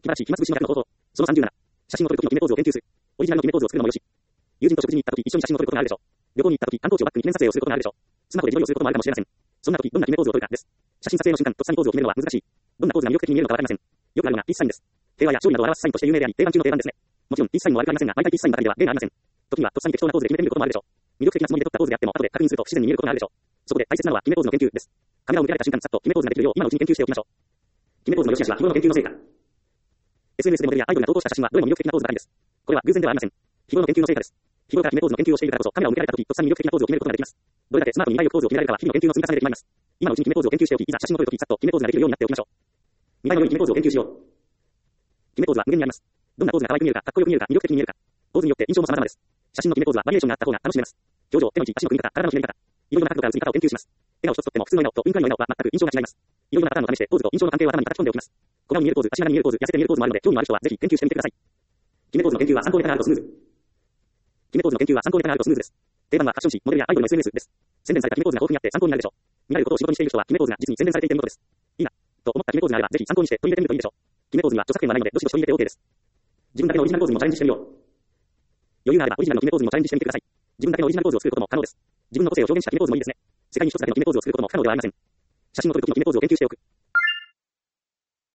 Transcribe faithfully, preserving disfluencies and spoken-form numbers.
気晴らし、暇つぶしの逆の方法。そのさんじゅうなな。写真を撮るときの決めポーズを研究する。オリジナルの決めポーズを作るのもよし。友人と食事に行ったとき一緒に写真を撮ることがあるでしょう。旅行に行ったとき観光地をバックに記念撮影をすることがあるでしょう。スマホで自撮りをすることもあるかもしれません。そんなときどんな決めポーズを撮るかです。写真撮影の瞬間とっさにポーズを決めるのは難しい。どんなポーズが魅力的に見えるのかわかりません。よくあるのがピースサインです。平和や勝利などを表すサインとして有名であり、定番中の定番ですね。もちろんピースサインも悪くありませんが、毎回ピースサインばかりでは例がありません。時にはとっさに適当なポーズで決めてみることもあるでしょう。魅力的なつもりで撮ったポーズであっても後で確認すると不自然に見えることがあるでしょう。そこで大切なのは決めポーズの研究です。カメラを向けられた瞬間さっと決めポーズができるよう今のうちに研究しておきましょう。決めポーズの良し悪しは日頃の研究の成果。エスエヌエス でモデルやアイドルが投稿した写真はどれも魅力的なポーズばかりです。これは偶然ではありません。日頃の研究の成果です。日頃から決めポーズの研究をしているからこそカメラを向けられた時とっさに魅力的なポーズを決めることができます。どれだけスマートに見栄えよくポーズを決められるかは日々の研究の積み重ねで決まります。今のうちに決めポーズを研究しておき、いざ写真を撮るときさっと決めポーズができるようになっておきましょう。見栄えの良い決めポーズを研究しよう。決めポーズは無限にあります。どんなポーズが可愛く見えるか、かっこよく見えるか、魅力的に見えるか、ポーズによって印象も様々です。写真の決めポーズはバリエーションがあった方が楽しめます。表情、手の位置、足の組み方、体のひねり方、いろいろな角度から映り方を研究します。笑顔一つとっても普通の笑顔と雲海の笑顔は全く印象が違います。いろいろなパターンを試してポーズと印象の関係を頭に叩き込んでおきます。小顔に見えるポーズ、足長に見えるポーズ、痩せて見えるポーズもあるので興味のある人はぜひ研究してみてください。決めポーズの研究は参考ネタがあるとスムーズ。決めポーズの研究は参考ネタがあるとスムーズです。定番はファッション誌、モデルやアイドルの エスエヌエス です。宣伝された決めポーズが豊富にあって参考になるでしょう。見られることを仕事にしている人は決めポーズが実に宣伝されていて見事です。いいな、と思った決めポーズがあればぜひ参考にして取り入れてみるといいでしょう。決めポーズには著作権はないのでどしどし取り入れて OK です。自分だけのオリジナルポーズにもチャレンジしてみよう。余裕があればオリジナルの決めポーズにもチャレンジしてみてください。自分だけのオリジナルポーズを作ることも可能です。自分の個性を表現した決めポーズもいいですね。世界に一つだけの決めポーズを作ることも不可能ではありません。写真を撮るときの決めポーズを研究しておく。